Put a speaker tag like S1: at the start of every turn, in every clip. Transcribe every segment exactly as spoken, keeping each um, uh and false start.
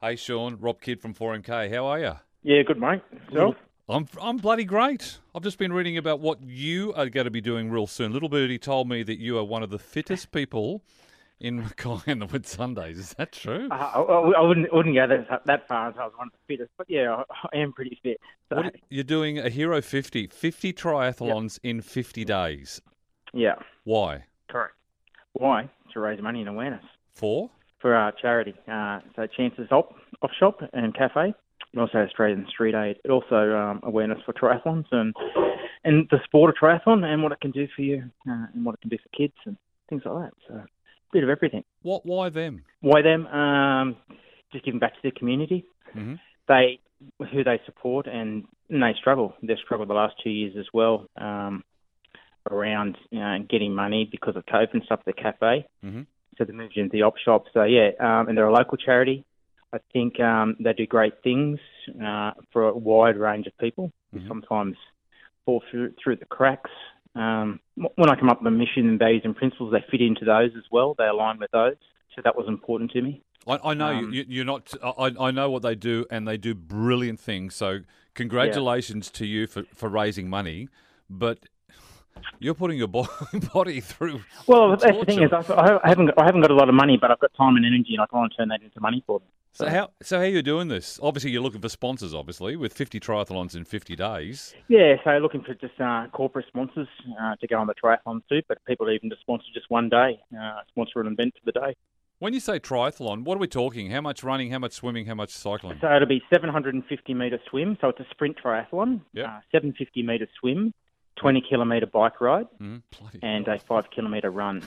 S1: Hey, Sean, Rob Kidd from four M K. How are you?
S2: Yeah, good, mate. Yourself?
S1: I'm I'm bloody great. I've just been reading about what you are going to be doing real soon. Little Birdie told me that you are one of the fittest people in Mackay on the Whitsundays. Is that true?
S2: Uh, I, I wouldn't wouldn't go that, that far as I was one of the fittest, but yeah, I, I am pretty fit. So.
S1: What, you're doing a Hero fifty, fifty triathlons yep. in fifty days.
S2: Yeah.
S1: Why?
S2: Correct. Why? To raise money and awareness.
S1: For?
S2: For our charity. Uh, so Chances Op, Off Shop and Cafe, and also Australian Street Aid. It also um, awareness for triathlons and and the sport of triathlon and what it can do for you uh, and what it can do for kids and things like that. So a bit of everything.
S1: What? Why them?
S2: Why them? Um, just giving back to the community.
S1: Mm-hmm.
S2: They who they support and, and they struggle. They've struggled the last two years as well um, around you know, getting money because of COVID and stuff. The cafe. Mm-hmm. So they moved into the op shop. So, yeah, um, and they're a local charity. I think um, they do great things uh, for a wide range of people who mm-hmm. sometimes fall through, through the cracks. Um, when I come up with a mission and values and principles, they fit into those as well. They align with those. So that was important to me.
S1: I, I know um, you, you're not. I, I know what they do, and they do brilliant things. So congratulations yeah. to you for, for raising money. But you're putting your body through.
S2: Well, that's torture. The thing is, I haven't got, I haven't got a lot of money, but I've got time and energy, and I can want to turn that into money for them.
S1: So, so how so how are you doing this? Obviously, you're looking for sponsors. Obviously, with fifty triathlons in fifty days.
S2: Yeah, so looking for just uh, corporate sponsors uh, to go on the triathlon too, but people even to sponsor just one day, uh, sponsor an event for the day.
S1: When you say triathlon, what are we talking? How much running? How much swimming? How much cycling?
S2: So it'll be seven hundred fifty metre swim. So it's a sprint triathlon.
S1: Yep.
S2: Uh, seven hundred fifty metre swim. twenty kilometre bike ride
S1: mm,
S2: and a five kilometre run.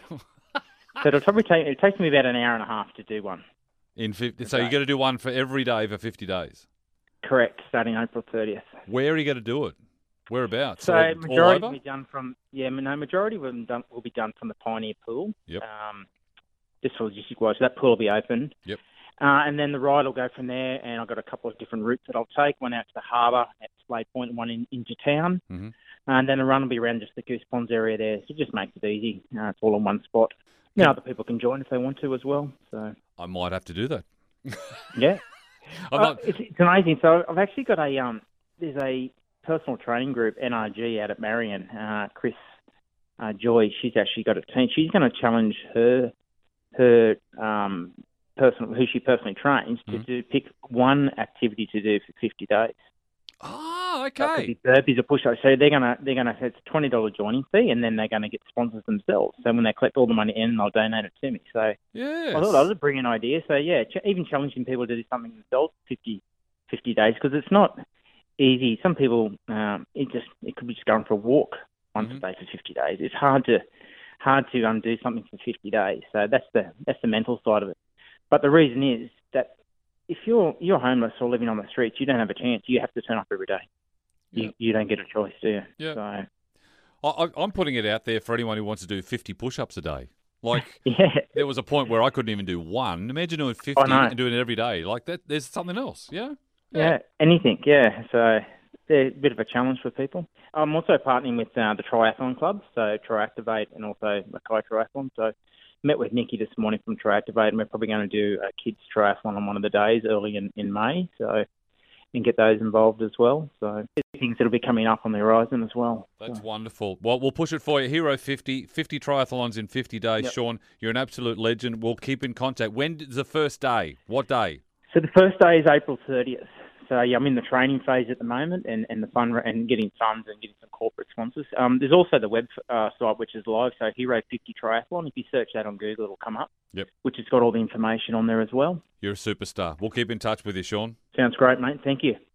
S2: So it'll probably take it takes me about an hour and a half to do one.
S1: In fifty, so you're going to do one for every day for fifty days.
S2: Correct, starting April thirtieth.
S1: Where are you going to do it? Whereabouts?
S2: So
S1: all,
S2: majority
S1: all
S2: will be done from yeah, no majority will be done will be done from the Pioneer Pool.
S1: Yep.
S2: Um, just for logistic wise, so that pool will be open.
S1: Yep.
S2: Uh, and then the ride will go from there, and I've got a couple of different routes that I'll take. One out to the harbour at Slade Point, and one in, into town.
S1: Mm-hmm.
S2: And then the run will be around just the Goose Ponds area there. So it just makes it easy. Uh, it's all in one spot. You know, other people can join if they want to as well. So
S1: I might have to do that.
S2: Yeah.
S1: I'm
S2: uh,
S1: not...
S2: it's, it's amazing. So I've actually got a, um, there's a personal training group, N R G, out at Marion. Uh, Chris uh, Joy, she's actually got a team. She's going to challenge her, her um, person, who she personally trains, to mm-hmm. do, pick one activity to do for fifty days.
S1: Oh, okay.
S2: So burpees or push-ups. So they're gonna they're gonna it's a twenty dollar joining fee, and then they're gonna get sponsors themselves. So when they collect all the money in, they'll donate it to me. So
S1: yes.
S2: I thought that was a brilliant idea. So yeah, ch- even challenging people to do something themselves fifty, fifty days, because it's not easy. Some people um, it just it could be just going for a walk once mm-hmm. a day for fifty days. It's hard to hard to um, do something for fifty days. So that's the that's the mental side of it. But the reason is that if you're you're homeless or living on the streets, you don't have a chance. You have to turn up every day. You yeah. you don't get a choice, do you?
S1: Yeah.
S2: So,
S1: I, I'm putting it out there for anyone who wants to do fifty push-ups a day. Like,
S2: yeah.
S1: there was a point where I couldn't even do one. Imagine doing fifty and doing it every day. Like that, there's something else. Yeah.
S2: Yeah. yeah anything. Yeah. So they're a bit of a challenge for people. I'm also partnering with uh, the Triathlon Club, so Triactivate and also Mackay Triathlon. So met with Nikki this morning from Triactivate, and we're probably going to do a kids triathlon on one of the days early in, in May, so and get those involved as well. So things that'll be coming up on the horizon as well.
S1: That's
S2: so.
S1: wonderful. Well, we'll push it for you. Hero fifty, fifty triathlons in fifty days.
S2: Yep.
S1: Sean, you're an absolute legend. We'll keep in contact. When's the first day? What day?
S2: So the first day is April thirtieth. So yeah, I'm in the training phase at the moment, and, and the fun and getting funds and getting some corporate sponsors. Um, there's also the web uh, site which is live. So Hero fifty Triathlon. If you search that on Google, it'll come up.
S1: Yep.
S2: Which has got all the information on there as well.
S1: You're a superstar. We'll keep in touch with you, Sean.
S2: Sounds great, mate. Thank you.